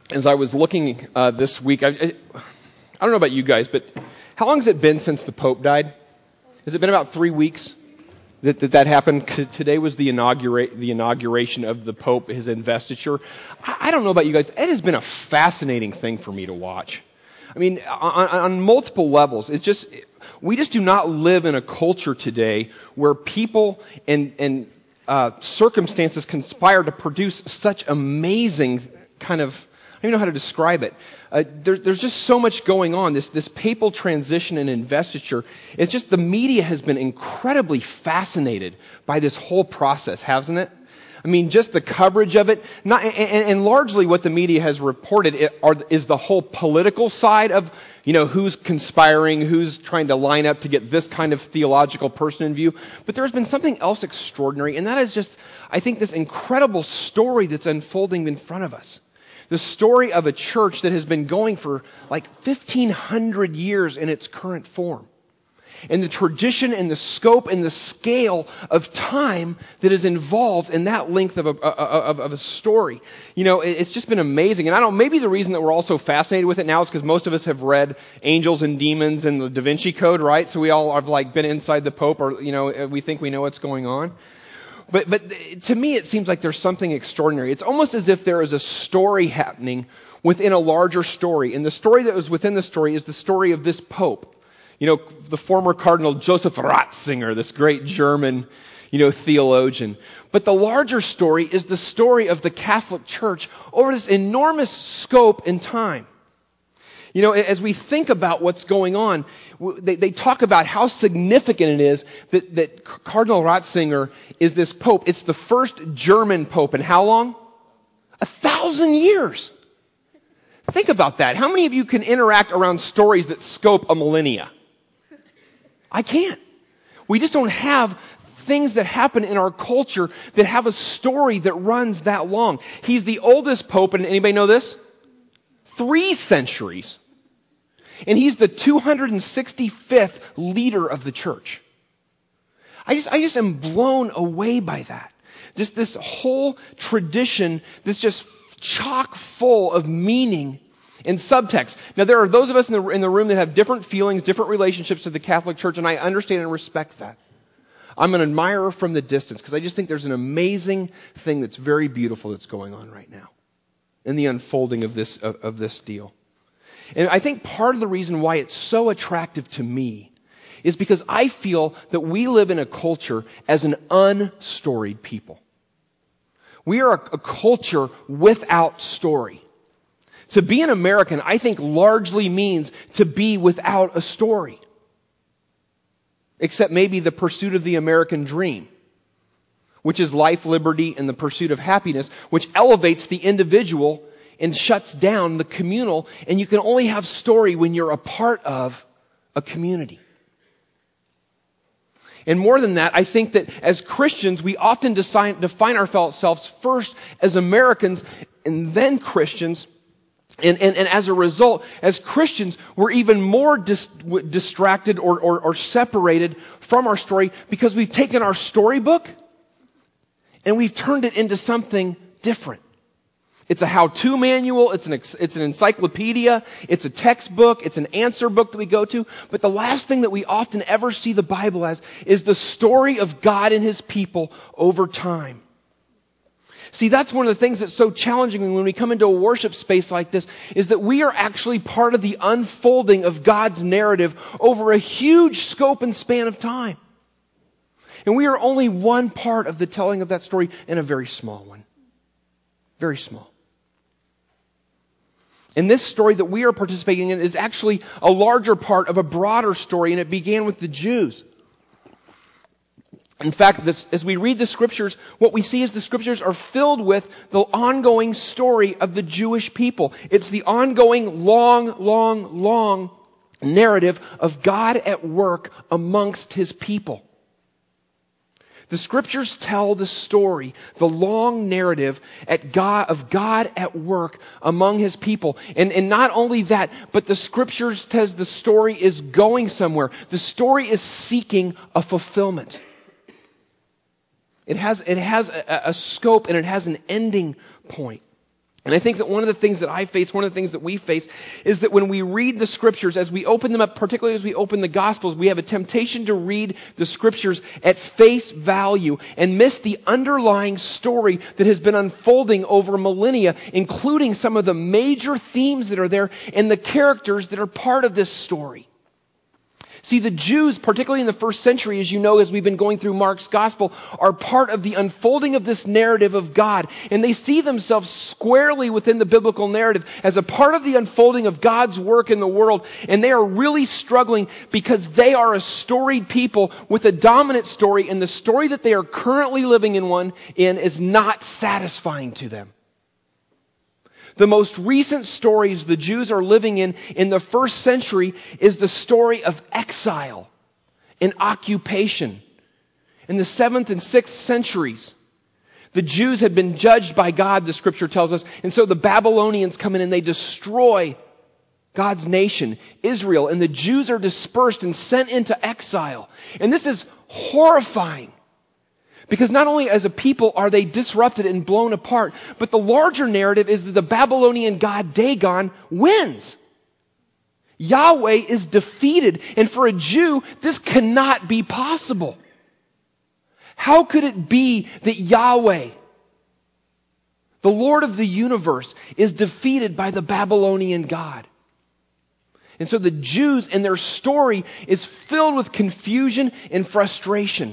as I was looking this week, I don't know about you guys, but how long has it been since the Pope died? Has it been about 3 weeks that happened? Today was the inauguration of the Pope, his investiture. I don't know about you guys. It has been a fascinating thing for me to watch. I mean, on multiple levels. We just do not live in a culture today where people and circumstances conspire to produce such amazing kind of, I don't even know how to describe it. There's just so much going on. This papal transition and investiture. It's just the media has been incredibly fascinated by this whole process, hasn't it? I mean, just the coverage of it, and largely what the media has reported is the whole political side of, who's conspiring, who's trying to line up to get this kind of theological person in view. But there's been something else extraordinary, and that is just, I think, this incredible story that's unfolding in front of us. The story of a church that has been going for like 1,500 years in its current form. And the tradition and the scope and the scale of time that is involved in that length of a story. It's just been amazing. And maybe the reason that we're all so fascinated with it now is because most of us have read Angels and Demons and the Da Vinci Code, right? So we all have been inside the Pope, or, we think we know what's going on. But to me, it seems like there's something extraordinary. It's almost as if there is a story happening within a larger story. And the story that was within the story is the story of this Pope. The former Cardinal Joseph Ratzinger, this great German, theologian. But the larger story is the story of the Catholic Church over this enormous scope and time. As we think about what's going on, they talk about how significant it is that Cardinal Ratzinger is this Pope. It's the first German Pope in how long? 1,000 years. Think about that. How many of you can interact around stories that scope a millennia? I can't. We just don't have things that happen in our culture that have a story that runs that long. He's the oldest Pope, and anybody know this? 3 centuries. And he's the 265th leader of the church. I just am blown away by that. Just this whole tradition that's just chock full of meaning and subtext. Now, there are those of us in the room that have different feelings, different relationships to the Catholic Church, and I understand and respect that. I'm an admirer from the distance because I just think there's an amazing thing that's very beautiful that's going on right now in the unfolding of this deal. And I think part of the reason why it's so attractive to me is because I feel that we live in a culture as an unstoried people. We are a culture without story. To be an American, I think, largely means to be without a story. Except maybe the pursuit of the American dream, which is life, liberty, and the pursuit of happiness, which elevates the individual and shuts down the communal, and you can only have story when you're a part of a community. And more than that, I think that as Christians, we often define ourselves first as Americans and then Christians. And as a result, as Christians, we're even more distracted or separated from our story because we've taken our storybook and we've turned it into something different. It's a how-to manual, it's an encyclopedia, it's a textbook, it's an answer book that we go to. But the last thing that we often ever see the Bible as is the story of God and His people over time. See, that's one of the things that's so challenging when we come into a worship space like this, is that we are actually part of the unfolding of God's narrative over a huge scope and span of time. And we are only one part of the telling of that story, and a very small one. Very small. And this story that we are participating in is actually a larger part of a broader story, and it began with the Jews. In fact, as we read the Scriptures, what we see is the Scriptures are filled with the ongoing story of the Jewish people. It's the ongoing long narrative of God at work amongst His people. The Scriptures tell the story, the long narrative of God at work among His people. And not only that, but the Scriptures tells the story is going somewhere. The story is seeking a fulfillment. It has a scope and it has an ending point. And I think that one of the things that I face, one of the things that we face, is that when we read the Scriptures, as we open them up, particularly as we open the Gospels, we have a temptation to read the Scriptures at face value and miss the underlying story that has been unfolding over millennia, including some of the major themes that are there and the characters that are part of this story. See, the Jews, particularly in the first century, as you know, as we've been going through Mark's gospel, are part of the unfolding of this narrative of God. And they see themselves squarely within the biblical narrative as a part of the unfolding of God's work in the world. And they are really struggling because they are a storied people with a dominant story. And the story that they are currently living in is not satisfying to them. The most recent stories the Jews are living in the first century is the story of exile and occupation. In the 7th and 6th centuries, the Jews had been judged by God, the scripture tells us, and so the Babylonians come in and they destroy God's nation, Israel, and the Jews are dispersed and sent into exile. And this is horrifying. Because not only as a people are they disrupted and blown apart, but the larger narrative is that the Babylonian god Dagon wins. Yahweh is defeated. And for a Jew, this cannot be possible. How could it be that Yahweh, the Lord of the universe, is defeated by the Babylonian god? And so the Jews and their story is filled with confusion and frustration.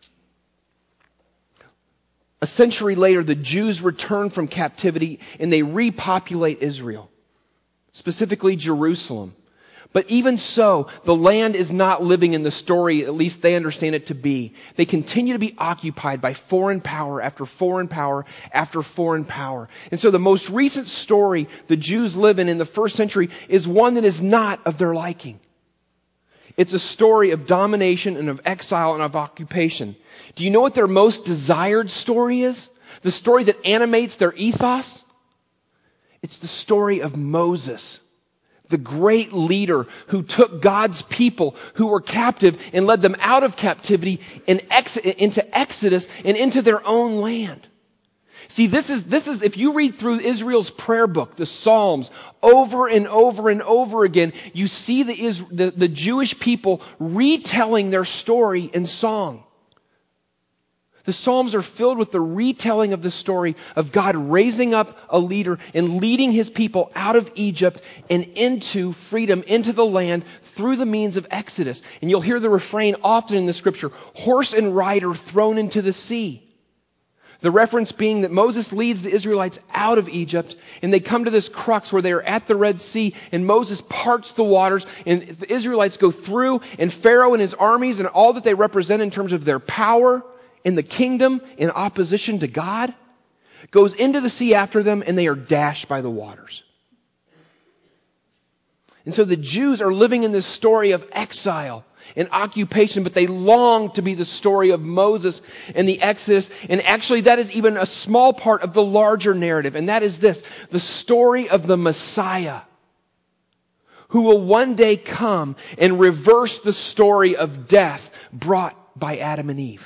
A century later, the Jews return from captivity and they repopulate Israel, specifically Jerusalem. But even so, the land is not living in the story, at least they understand it to be. They continue to be occupied by foreign power after foreign power after foreign power. And so the most recent story the Jews live in the first century is one that is not of their liking. It's a story of domination and of exile and of occupation. Do you know what their most desired story is? The story that animates their ethos? It's the story of Moses, the great leader who took God's people who were captive and led them out of captivity and into Exodus and into their own land. See, this is, if you read through Israel's prayer book, the Psalms, over and over and over again, you see the Jewish people retelling their story in song. The Psalms are filled with the retelling of the story of God raising up a leader and leading his people out of Egypt and into freedom, into the land through the means of Exodus. And you'll hear the refrain often in the scripture, horse and rider thrown into the sea. The reference being that Moses leads the Israelites out of Egypt and they come to this crux where they are at the Red Sea and Moses parts the waters and the Israelites go through and Pharaoh and his armies and all that they represent in terms of their power in the kingdom in opposition to God goes into the sea after them and they are dashed by the waters. And so the Jews are living in this story of exile and occupation, but they long to be the story of Moses and the Exodus. And actually that is even a small part of the larger narrative. And that is this, the story of the Messiah who will one day come and reverse the story of death brought by Adam and Eve.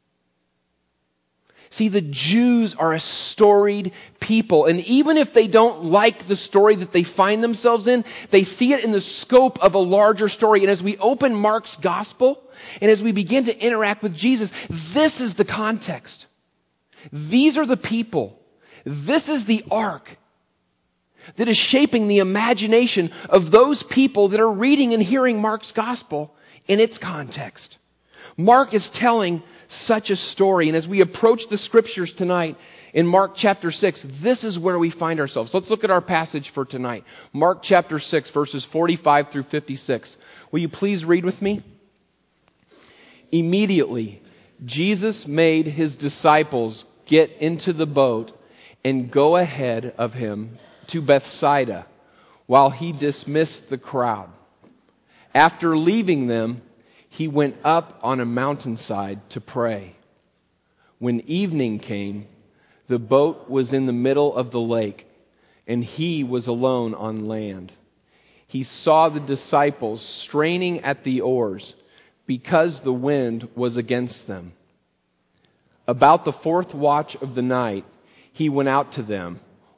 See, the Jews are a storied people. And even if they don't like the story that they find themselves in, they see it in the scope of a larger story. And as we open Mark's gospel, and as we begin to interact with Jesus, this is the context. These are the people. This is the arc that is shaping the imagination of those people that are reading and hearing Mark's gospel in its context. Mark is telling such a story. And as we approach the scriptures tonight in Mark chapter 6, this is where we find ourselves. Let's look at our passage for tonight. Mark chapter 6, verses 45 through 56. Will you please read with me? Immediately, Jesus made his disciples get into the boat and go ahead of him to Bethsaida while he dismissed the crowd. After leaving them, he went up on a mountainside to pray. When evening came, the boat was in the middle of the lake, and he was alone on land. He saw the disciples straining at the oars because the wind was against them. About the fourth watch of the night, he went out to them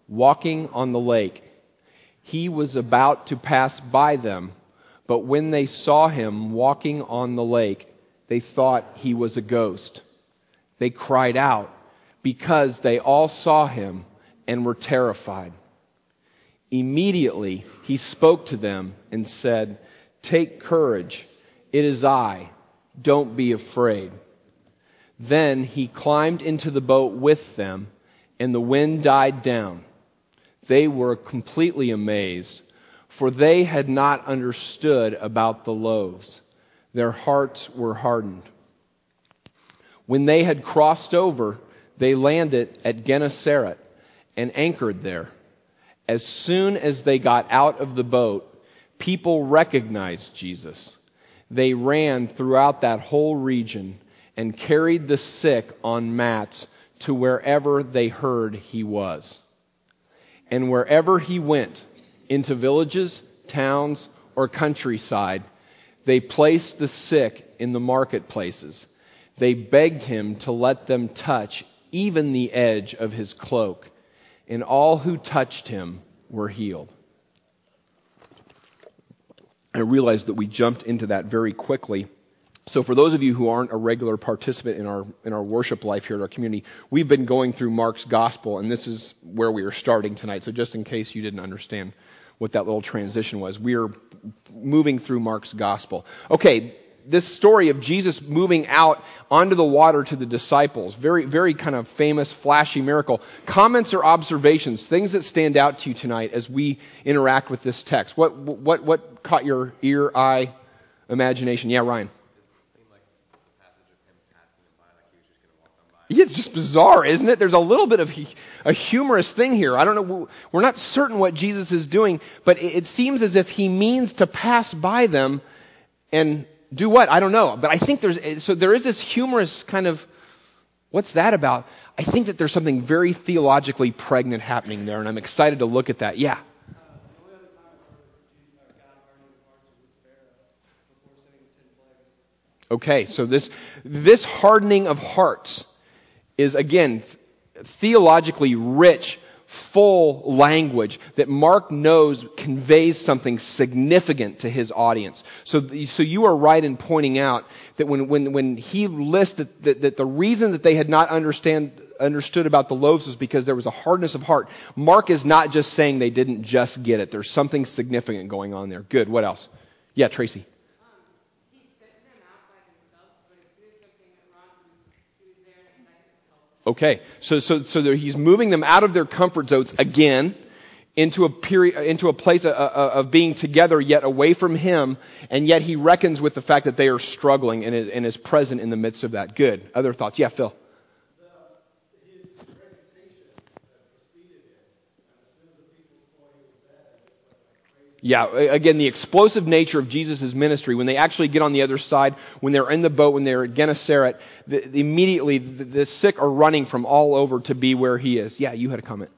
walking on the lake. He was about to pass by them, but when they saw him walking on the lake, they thought he was a ghost. They cried out because they all saw him and were terrified. Immediately he spoke to them and said, "Take courage, it is I. Don't be afraid." Then he climbed into the boat with them, and the wind died down. They were completely amazed, for they had not understood about the loaves. Their hearts were hardened. When they had crossed over, they landed at Gennesaret and anchored there. As soon as they got out of the boat, people recognized Jesus. They ran throughout that whole region and carried the sick on mats to wherever they heard he was. And wherever he went, into villages, towns, or countryside, they placed the sick in the marketplaces. They begged him to let them touch even the edge of his cloak, and all who touched him were healed. I realized that we jumped into that very quickly. So for those of you who aren't a regular participant in our worship life here at our community, we've been going through Mark's gospel, and this is where we are starting tonight. So just in case you didn't understand what that little transition was, we are moving through Mark's gospel. Okay, this story of Jesus moving out onto the water to the disciples, very, very kind of famous, flashy miracle. Comments or observations, things that stand out to you tonight as we interact with this text. What caught your ear, eye, imagination? Yeah, Ryan. Yeah, it's just bizarre, isn't it? There's a little bit of a humorous thing here. I don't know. We're not certain what Jesus is doing, but it seems as if he means to pass by them and do what? I don't know. But I think there is this humorous kind of, what's that about? I think that there's something very theologically pregnant happening there, and I'm excited to look at that. Yeah. Okay, so this hardening of hearts is, again, theologically rich, full language that Mark knows conveys something significant to his audience. So you are right in pointing out that when he lists that the reason that they had not understood about the loaves was because there was a hardness of heart, Mark is not just saying they didn't just get it. There's something significant going on there. Good. What else? Yeah, Tracy. Okay, so he's moving them out of their comfort zones again into a place of being together, yet away from him, and yet he reckons with the fact that they are struggling and is present in the midst of that. Good. Other thoughts? Yeah, Phil. His reputation preceded him, and as soon as the people saw he was dead, they just went like crazy. Yeah, again, the explosive nature of Jesus' ministry, when they actually get on the other side, when they're in the boat, when they're at Gennesaret, immediately the sick are running from all over to be where he is. Yeah, you had a comment.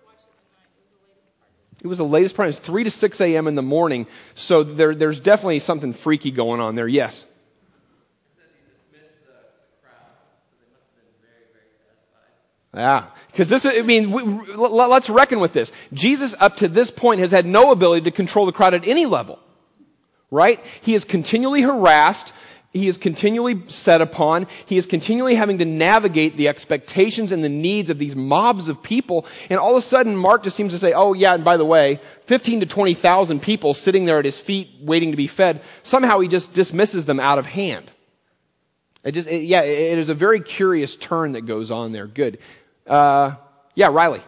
It was the latest part. It was 3 to 6 a.m. in the morning, so there's definitely something freaky going on there. Yes? Yeah, because let's reckon with this. Jesus, up to this point, has had no ability to control the crowd at any level. Right? He is continually harassed. He is continually set upon. He is continually having to navigate the expectations and the needs of these mobs of people. And all of a sudden, Mark just seems to say, oh yeah, and by the way, 15 to 20,000 people sitting there at his feet waiting to be fed. Somehow he just dismisses them out of hand. It is a very curious turn that goes on there. Good. Yeah, Riley.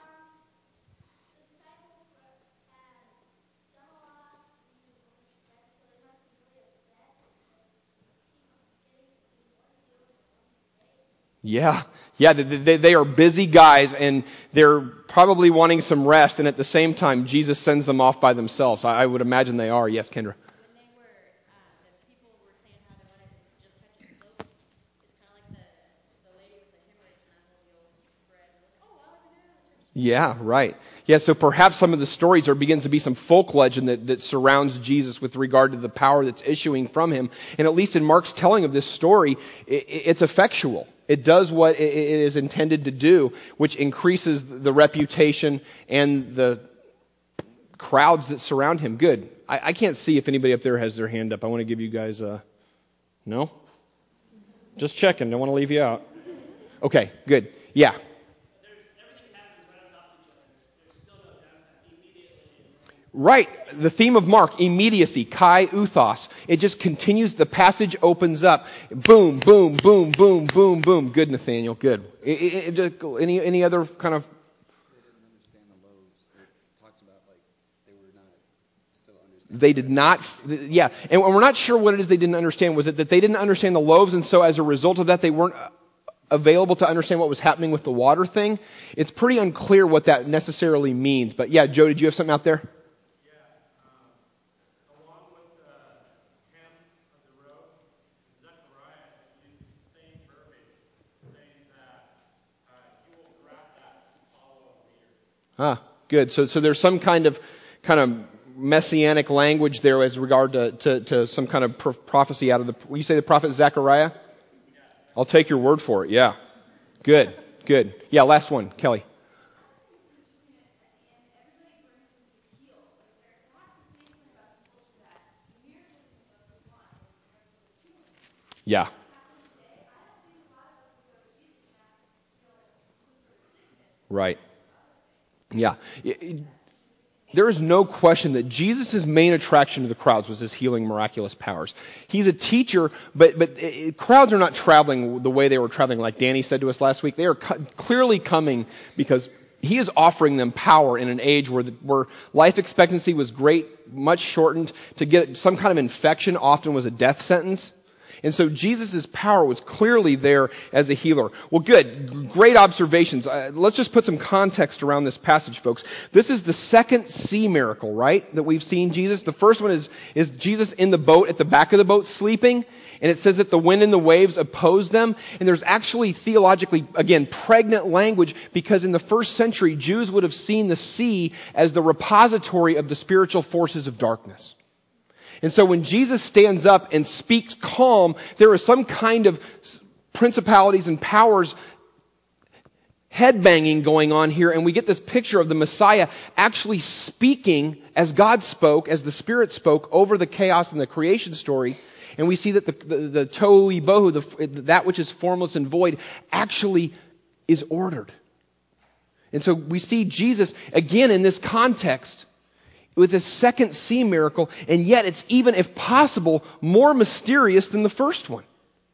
Yeah, they are busy guys, and they're probably wanting some rest, and at the same time, Jesus sends them off by themselves. I would imagine they are. Yes, Kendra. The people were saying how they wanted to just touch his clothes. It's kind of like the lady with the hemorrhage and that whole old spread. Like, oh, I like to. Yeah, right. Yeah, so perhaps some of the stories, or begins to be some folk legend that surrounds Jesus with regard to the power that's issuing from him. And at least in Mark's telling of this story, it's effectual. It does what it is intended to do, which increases the reputation and the crowds that surround him. Good. I can't see if anybody up there has their hand up. I want to give you guys a... No? Just checking. Don't want to leave you out. Okay, good. Yeah. Right. The theme of Mark, immediacy, kai uthos. It just continues. The passage opens up. Boom, boom, boom, boom, boom, boom. Good, Nathaniel. Good. Any other kind of... They did not, yeah. And we're not sure what it is they didn't understand. Was it that they didn't understand the loaves, and so as a result of that, they weren't available to understand what was happening with the water thing? It's pretty unclear what that necessarily means. But yeah, Joe, did you have something out there? Along with the hem of the robe, Zechariah uses the same verbiage, saying that he will grant that to follow a leader. Good. So there's some kind of messianic language there as regard to some kind of prophecy out of will you say the prophet Zechariah? I'll take your word for it. Yeah. Good. Yeah, last one. Kelly. Yeah. Right. Yeah. There is no question that Jesus' main attraction to the crowds was his healing miraculous powers. He's a teacher, but crowds are not traveling the way they were traveling, like Danny said to us last week. They are clearly coming because he is offering them power in an age where life expectancy was great, much shortened. To get some kind of infection often was a death sentence. And so Jesus' power was clearly there as a healer. Well, good. Great observations. Let's just put some context around this passage, folks. This is the second sea miracle, right, that we've seen Jesus. The first one is Jesus in the boat, at the back of the boat, sleeping. And it says that the wind and the waves opposed them. And there's actually theologically, again, pregnant language, because in the first century, Jews would have seen the sea as the repository of the spiritual forces of darkness. And so when Jesus stands up and speaks calm, there is some kind of principalities and powers headbanging going on here, and we get this picture of the Messiah actually speaking as God spoke, as the Spirit spoke over the chaos in the creation story. And we see that the tohu bohu, that which is formless and void, actually is ordered. And so we see Jesus, again in this context, with this second sea miracle, and yet it's even, if possible, more mysterious than the first one.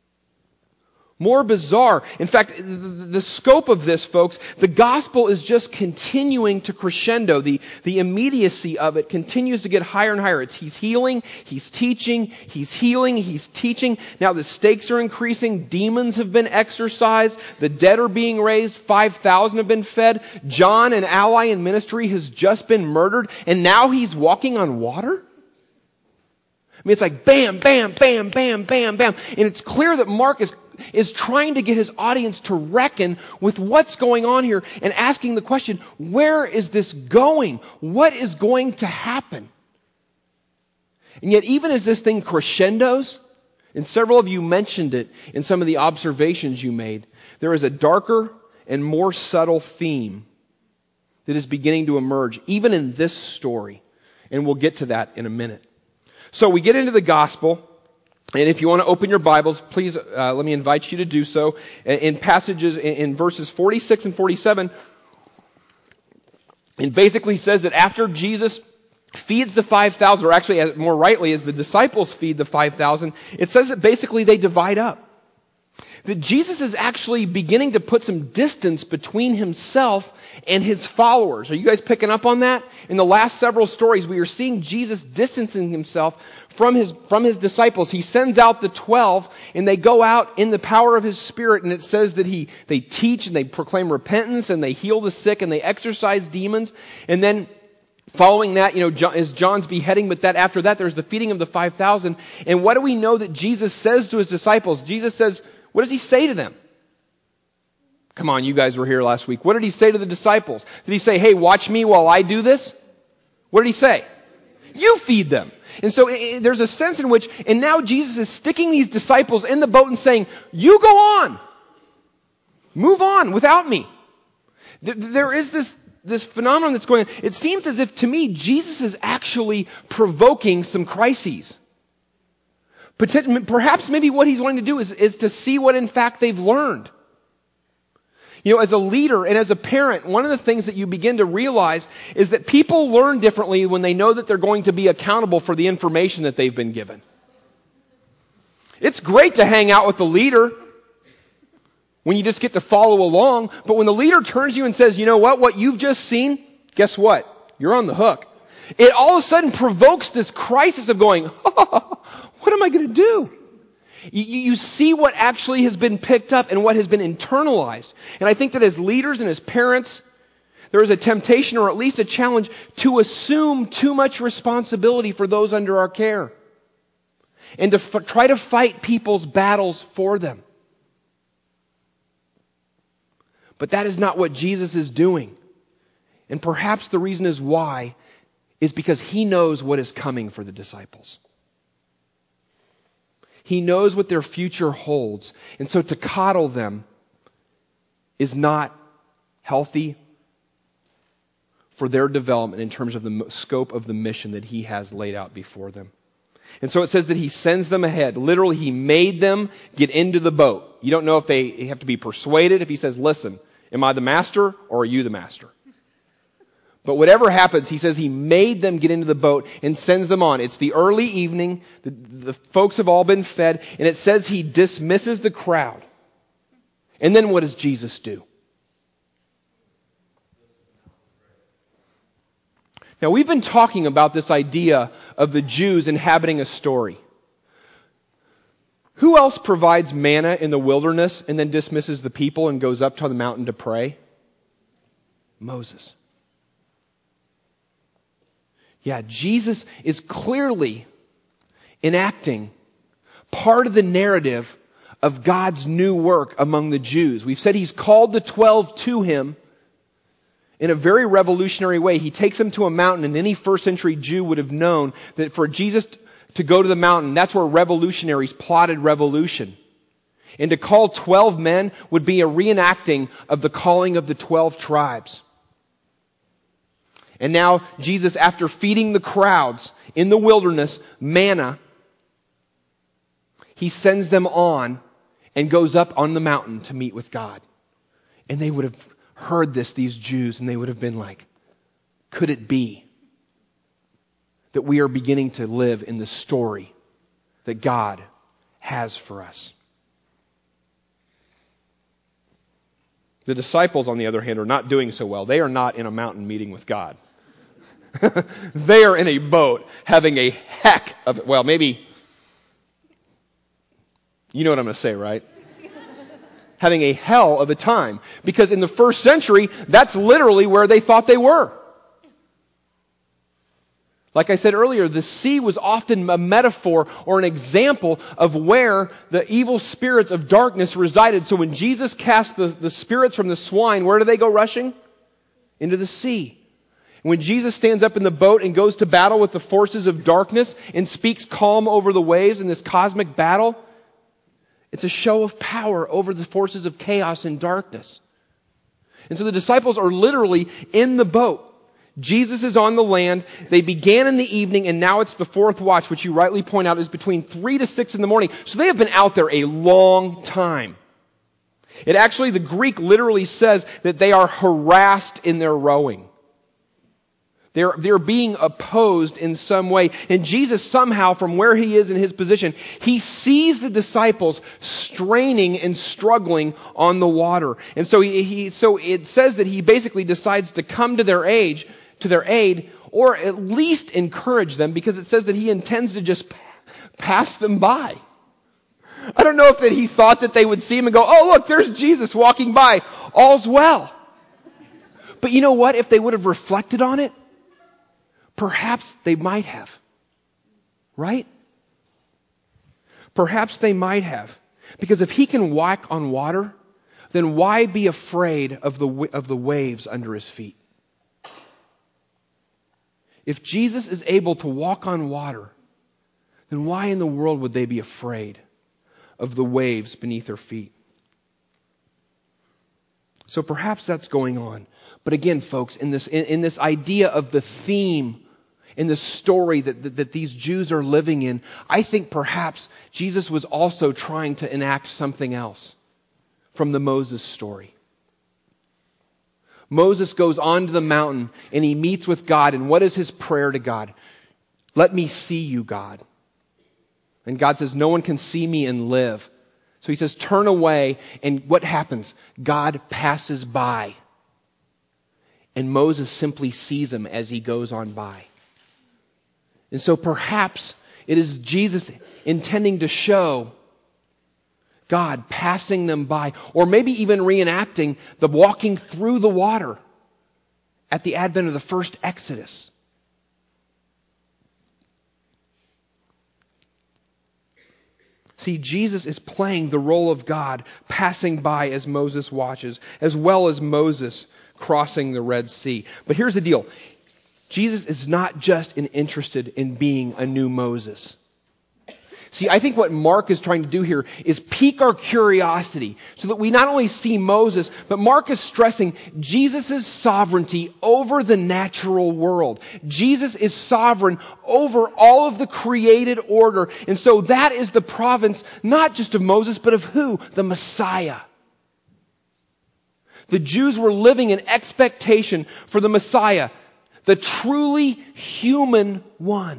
More bizarre. In fact, the scope of this, folks, the gospel is just continuing to crescendo. The immediacy of it continues to get higher and higher. He's healing, he's teaching, he's healing, he's teaching. Now the stakes are increasing. Demons have been exorcised. The dead are being raised. 5,000 have been fed. John, an ally in ministry, has just been murdered. And now he's walking on water? I mean, it's like bam, bam, bam, bam, bam, bam. And it's clear that Mark is trying to get his audience to reckon with what's going on here and asking the question, where is this going? What is going to happen? And yet, even as this thing crescendos, and several of you mentioned it in some of the observations you made, there is a darker and more subtle theme that is beginning to emerge, even in this story. And we'll get to that in a minute. So we get into the gospel. And if you want to open your Bibles, please let me invite you to do so. In passages, in verses 46 and 47, it basically says that after Jesus feeds the 5,000, or actually more rightly, as the disciples feed the 5,000, it says that basically they divide up. That Jesus is actually beginning to put some distance between himself and his followers. Are you guys picking up on that? In the last several stories, we are seeing Jesus distancing himself from his disciples. He sends out the 12, and they go out in the power of his Spirit, and it says that they teach and they proclaim repentance and they heal the sick and they exorcise demons. And then following that, is John's beheading, but after that, there's the feeding of the 5,000. And what do we know that Jesus says to his disciples? Jesus says, what does he say to them? Come on, you guys were here last week. What did he say to the disciples? Did he say, hey, watch me while I do this? What did he say? You feed them. And so there's a sense in which, and now Jesus is sticking these disciples in the boat and saying, you go on. Move on without me. There is this phenomenon that's going on. It seems as if, to me, Jesus is actually provoking some crises. Perhaps maybe what he's wanting to do is to see what in fact they've learned. As a leader and as a parent, one of the things that you begin to realize is that people learn differently when they know that they're going to be accountable for the information that they've been given. It's great to hang out with the leader when you just get to follow along, but when the leader turns to you and says, you know what you've just seen, guess what? You're on the hook. It all of a sudden provokes this crisis of going, what am I going to do? You see what actually has been picked up and what has been internalized. And I think that as leaders and as parents, there is a temptation or at least a challenge to assume too much responsibility for those under our care and to try to fight people's battles for them. But that is not what Jesus is doing. And perhaps the reason is why is because he knows what is coming for the disciples. He knows what their future holds. And so to coddle them is not healthy for their development in terms of the scope of the mission that he has laid out before them. And so it says that he sends them ahead. Literally, he made them get into the boat. You don't know if they have to be persuaded. If he says, listen, am I the master or are you the master? But whatever happens, he says he made them get into the boat and sends them on. It's the early evening. The folks have all been fed. And it says he dismisses the crowd. And then what does Jesus do? Now, we've been talking about this idea of the Jews inhabiting a story. Who else provides manna in the wilderness and then dismisses the people and goes up to the mountain to pray? Moses. Yeah, Jesus is clearly enacting part of the narrative of God's new work among the Jews. We've said he's called the 12 to him in a very revolutionary way. He takes them to a mountain, and any first century Jew would have known that for Jesus to go to the mountain, that's where revolutionaries plotted revolution. And to call 12 men would be a reenacting of the calling of the 12 tribes. And now Jesus, after feeding the crowds in the wilderness, manna, he sends them on and goes up on the mountain to meet with God. And they would have heard this, these Jews, and they would have been like, could it be that we are beginning to live in the story that God has for us? The disciples, on the other hand, are not doing so well. They are not in a mountain meeting with God. They are in a boat having a heck of it. Well, maybe, you know what I'm going to say, right? Having a hell of a time. Because in the first century, that's literally where they thought they were. Like I said earlier, the sea was often a metaphor or an example of where the evil spirits of darkness resided. So when Jesus cast the spirits from the swine, where do they go rushing? Into the sea. When Jesus stands up in the boat and goes to battle with the forces of darkness and speaks calm over the waves in this cosmic battle, it's a show of power over the forces of chaos and darkness. And so the disciples are literally in the boat. Jesus is on the land. They began in the evening, and now it's the fourth watch, which you rightly point out is between 3 to 6 in the morning. So they have been out there a long time. It actually, the Greek literally says that they are harassed in their rowing. They're being opposed in some way. And Jesus somehow, from where he is in his position, he sees the disciples straining and struggling on the water. And so so it says that he basically decides to come to their aid, or at least encourage them, because it says that he intends to just pass them by. I don't know if that he thought that they would see him and go, oh, look, there's Jesus walking by. All's well. But you know what? If they would have reflected on it, perhaps they might have. Right? Perhaps they might have. Because if he can walk on water, then why be afraid of the waves under his feet? If Jesus is able to walk on water, then why in the world would they be afraid of the waves beneath their feet? So perhaps that's going on. But again, folks, in this idea of the theme, in the story that these Jews are living in, I think perhaps Jesus was also trying to enact something else from the Moses story. Moses goes onto the mountain and he meets with God, and what is his prayer to God? Let me see you, God. And God says, no one can see me and live. So he says, turn away, and what happens? God passes by. And Moses simply sees him as he goes on by. And so perhaps it is Jesus intending to show God passing them by, or maybe even reenacting the walking through the water at the advent of the first Exodus. See, Jesus is playing the role of God, passing by as Moses watches, as well as Moses crossing the Red Sea. But here's the deal. Jesus is not just interested in being a new Moses. See, I think what Mark is trying to do here is pique our curiosity so that we not only see Moses, but Mark is stressing Jesus' sovereignty over the natural world. Jesus is sovereign over all of the created order. And so that is the province, not just of Moses, but of who? The Messiah. The Jews were living in expectation for the Messiah, the truly human one.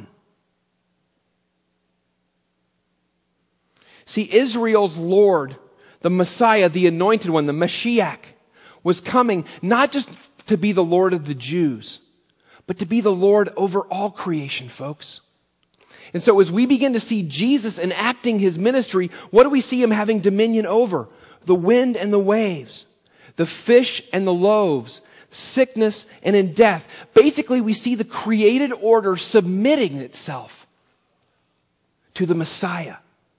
See, Israel's Lord, the Messiah, the anointed one, the Mashiach, was coming not just to be the Lord of the Jews, but to be the Lord over all creation, folks. And so as we begin to see Jesus enacting his ministry, what do we see him having dominion over? The wind and the waves, the fish and the loaves, sickness and in death. Basically, we see the created order submitting itself to the Messiah.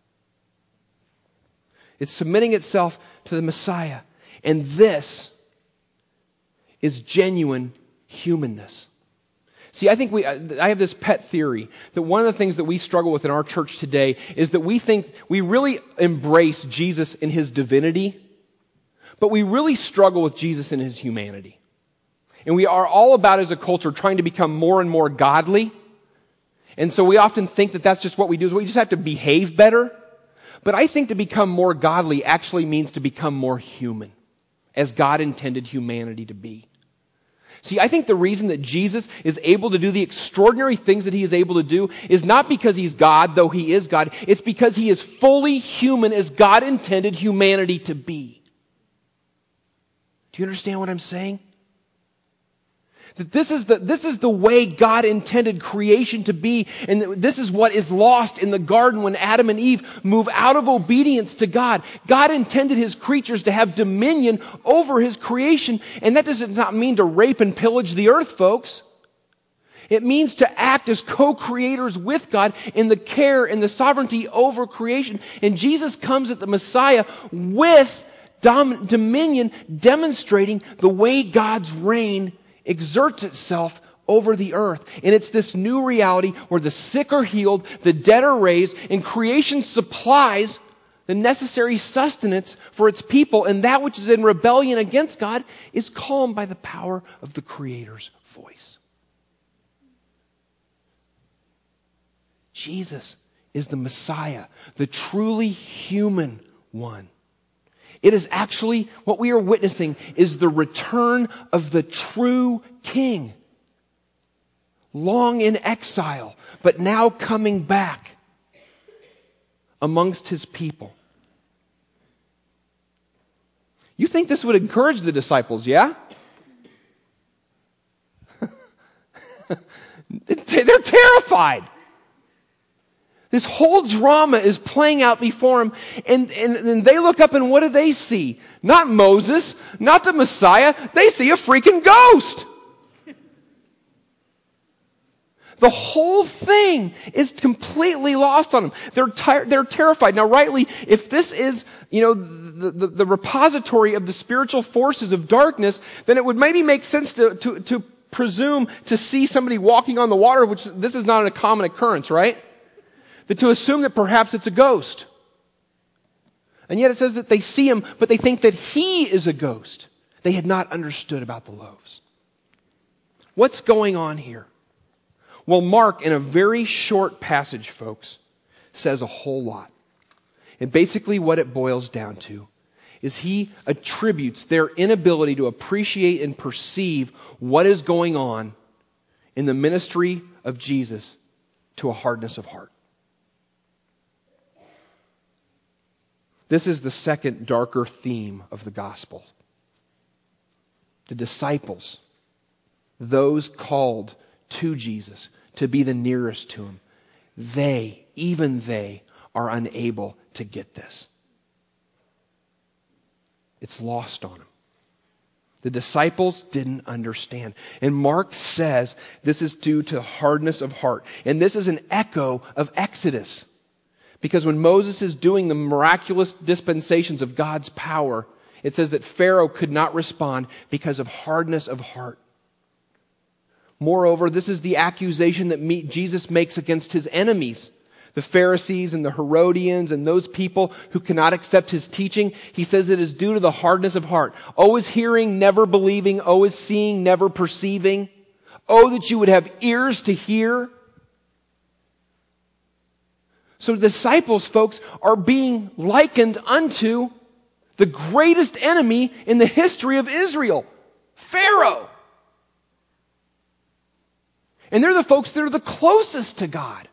It's submitting itself to the Messiah. And this is genuine humanness. See, I think I have this pet theory that one of the things that we struggle with in our church today is that we think we really embrace Jesus in his divinity, but we really struggle with Jesus in his humanity. And we are all about, as a culture, trying to become more and more godly. And so we often think that that's just what we do, is we just have to behave better. But I think to become more godly actually means to become more human, as God intended humanity to be. See, I think the reason that Jesus is able to do the extraordinary things that he is able to do is not because he's God, though he is God. It's because he is fully human as God intended humanity to be. Do you understand what I'm saying? That this is the way God intended creation to be, and this is what is lost in the garden when Adam and Eve move out of obedience to God. God intended his creatures to have dominion over his creation, and that does not mean to rape and pillage the earth, folks. It means to act as co-creators with God in the care and the sovereignty over creation. And Jesus comes at the Messiah with dominion, demonstrating the way God's reign exerts itself over the earth. And it's this new reality where the sick are healed, the dead are raised, and creation supplies the necessary sustenance for its people, and that which is in rebellion against God is calmed by the power of the Creator's voice. Jesus is the Messiah, the truly human one. It is actually, what we are witnessing is the return of the true King. Long in exile, but now coming back amongst his people. You think this would encourage the disciples, yeah? They're terrified. This whole drama is playing out before them, and they look up, and what do they see? Not Moses, not the Messiah. They see a freaking ghost. The whole thing is completely lost on them. They're terrified. Now, rightly, if this is, the repository of the spiritual forces of darkness, then it would maybe make sense to presume to see somebody walking on the water, which this is not a common occurrence, right? That to assume that perhaps it's a ghost. And yet it says that they see him, but they think that he is a ghost. they had not understood about the loaves. What's going on here? Well, Mark, in a very short passage, folks, says a whole lot. And basically what it boils down to is he attributes their inability to appreciate and perceive what is going on in the ministry of Jesus to a hardness of heart. This is the second darker theme of the gospel. The disciples, those called to Jesus to be the nearest to him, even they are unable to get this. It's lost on them. The disciples didn't understand. And Mark says this is due to hardness of heart. And this is an echo of Exodus. Because when Moses is doing the miraculous dispensations of God's power, it says that Pharaoh could not respond because of hardness of heart. Moreover, this is the accusation that Jesus makes against his enemies, the Pharisees and the Herodians and those people who cannot accept his teaching. He says it is due to the hardness of heart. Always hearing, never believing. Always seeing, never perceiving. Oh, that you would have ears to hear. So the disciples, folks, are being likened unto the greatest enemy in the history of Israel, Pharaoh. And they're the folks that are the closest to God.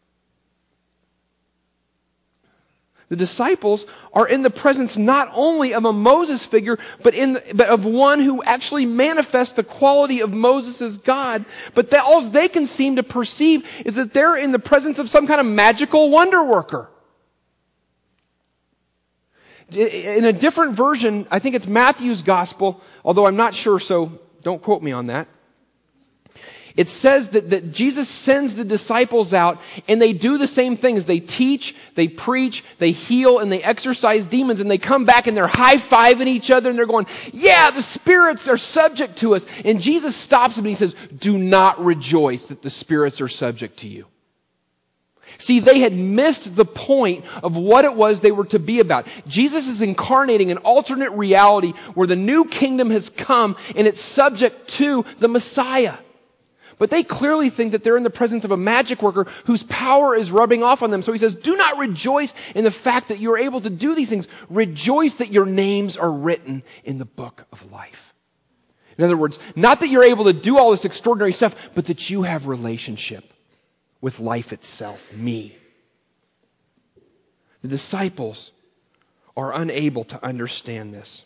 The disciples are in the presence not only of a Moses figure, but of one who actually manifests the quality of Moses as God. But all they can seem to perceive is that they're in the presence of some kind of magical wonder worker. In a different version, I think it's Matthew's gospel, although I'm not sure, so don't quote me on that. It says that Jesus sends the disciples out and they do the same things. They teach, they preach, they heal, and they exorcise demons, and they come back and they're high-fiving each other and they're going, yeah, the spirits are subject to us. And Jesus stops them and he says, do not rejoice that the spirits are subject to you. See, they had missed the point of what it was they were to be about. Jesus is incarnating an alternate reality where the new kingdom has come and it's subject to the Messiah. But they clearly think that they're in the presence of a magic worker whose power is rubbing off on them. So he says, do not rejoice in the fact that you're able to do these things. Rejoice that your names are written in the book of life. In other words, not that you're able to do all this extraordinary stuff, but that you have relationship with life itself, me. The disciples are unable to understand this.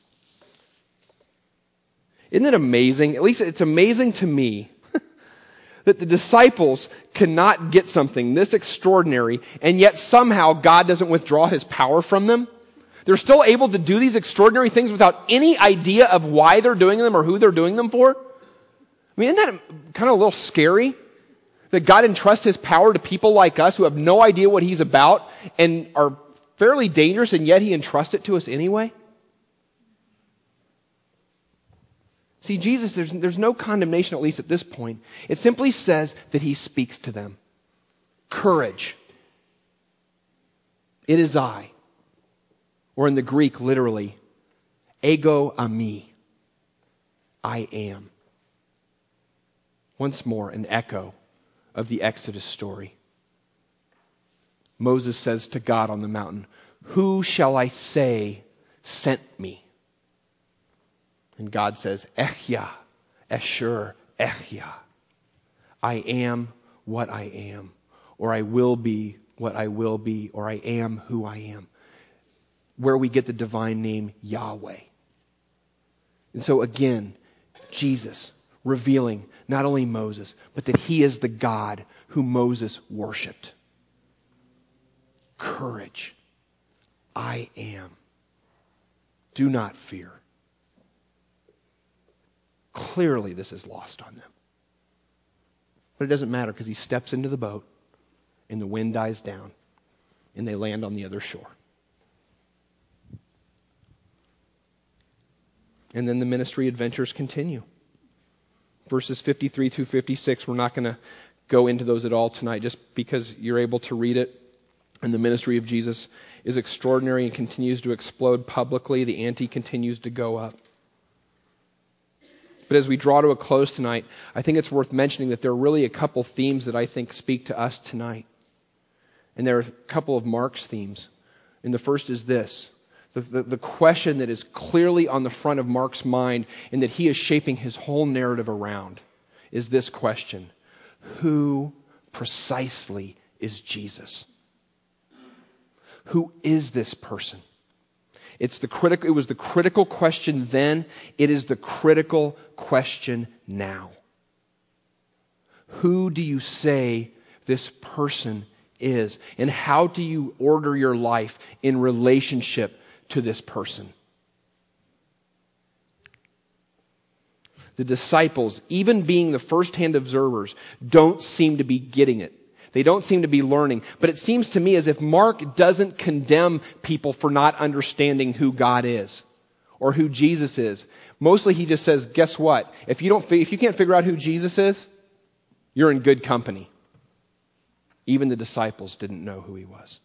Isn't it amazing? At least it's amazing to me that the disciples cannot get something this extraordinary, and yet somehow God doesn't withdraw his power from them. They're still able to do these extraordinary things without any idea of why they're doing them or who they're doing them for. I mean, isn't that kind of a little scary? That God entrusts his power to people like us who have no idea what he's about and are fairly dangerous, and yet he entrusts it to us anyway? See, Jesus, there's no condemnation, at least at this point. It simply says that he speaks to them. Courage. It is I. Or in the Greek, literally, ego eimi. I am. Once more, an echo of the Exodus story. Moses says to God on the mountain, who shall I say sent me? And God says, Echya, Esher, Echya. I am what I am, or I will be what I will be, or I am who I am. Where we get the divine name Yahweh. And so again, Jesus revealing not only Moses, but that he is the God who Moses worshiped. Courage. I am. Do not fear. Clearly this is lost on them. But it doesn't matter because he steps into the boat and the wind dies down and they land on the other shore. And then the ministry adventures continue. Verses 53 through 56, we're not going to go into those at all tonight just because you're able to read it. And the ministry of Jesus is extraordinary and continues to explode publicly. The ante continues to go up. But as we draw to a close tonight, I think it's worth mentioning that there are really a couple themes that I think speak to us tonight. And there are a couple of Mark's themes. And the first is this. The question that is clearly on the front of Mark's mind and that he is shaping his whole narrative around is this question. Who precisely is Jesus? Who is this person? It was the critical question then. It is the critical question now. Who do you say this person is? And how do you order your life in relationship to this person? The disciples, even being the first-hand observers, don't seem to be getting it. They don't seem to be learning. But it seems to me as if Mark doesn't condemn people for not understanding who God is or who Jesus is. Mostly he just says, guess what? If you can't figure out who Jesus is, you're in good company. Even the disciples didn't know who he was.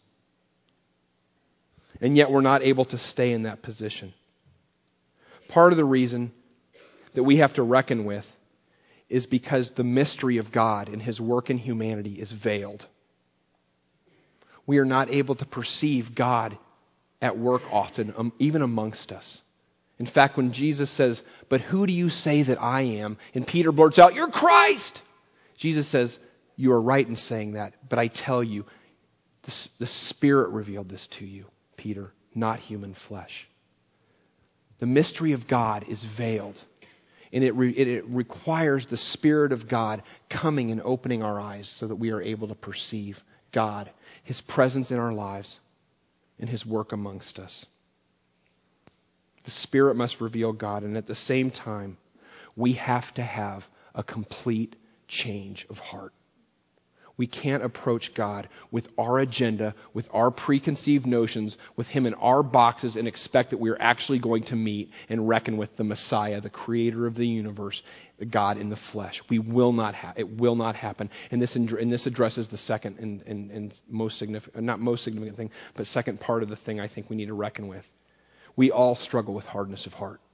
And yet we're not able to stay in that position. Part of the reason that we have to reckon with is because the mystery of God and his work in humanity is veiled. We are not able to perceive God at work often, even amongst us. In fact, when Jesus says, but who do you say that I am? And Peter blurts out, you're Christ! Jesus says, you are right in saying that, but I tell you, the Spirit revealed this to you, Peter, not human flesh. The mystery of God is veiled. And it requires the Spirit of God coming and opening our eyes so that we are able to perceive God, his presence in our lives, and his work amongst us. The Spirit must reveal God, and at the same time, we have to have a complete change of heart. We can't approach God with our agenda, with our preconceived notions, with him in our boxes and expect that we're actually going to meet and reckon with the Messiah, the creator of the universe, the God in the flesh. It will not happen. And this addresses the second and most significant, not most significant thing, but second part of the thing I think we need to reckon with. We all struggle with hardness of heart.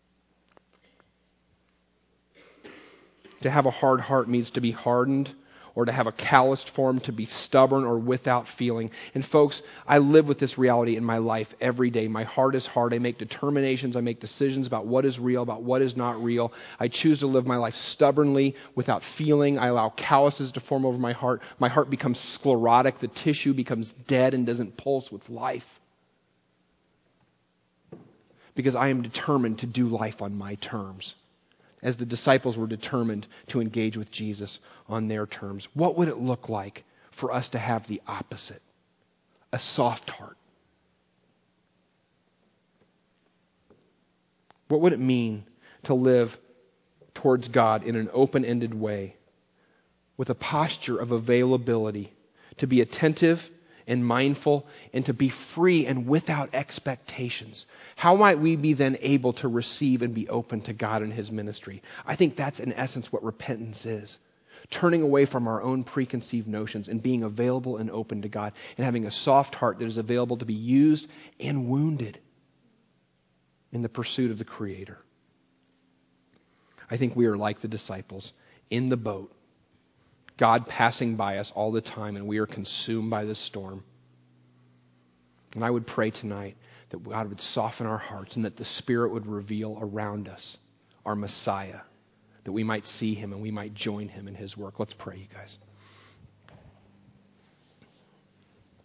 To have a hard heart means to be hardened, or to have a calloused form, to be stubborn or without feeling. And folks, I live with this reality in my life every day. My heart is hard. I make determinations. I make decisions about what is real, about what is not real. I choose to live my life stubbornly, without feeling. I allow calluses to form over my heart. My heart becomes sclerotic. The tissue becomes dead and doesn't pulse with life. Because I am determined to do life on my terms, as the disciples were determined to engage with Jesus on their terms. What would it look like for us to have the opposite? A soft heart. What would it mean to live towards God in an open-ended way, with a posture of availability, to be attentive and mindful, and to be free and without expectations? How might we be then able to receive and be open to God and his ministry? I think that's in essence what repentance is. Turning away from our own preconceived notions and being available and open to God, and having a soft heart that is available to be used and wounded in the pursuit of the Creator. I think we are like the disciples in the boat, God passing by us all the time, and we are consumed by the storm. And I would pray tonight that God would soften our hearts and that the Spirit would reveal around us our Messiah, that we might see him and we might join him in his work. Let's pray, you guys.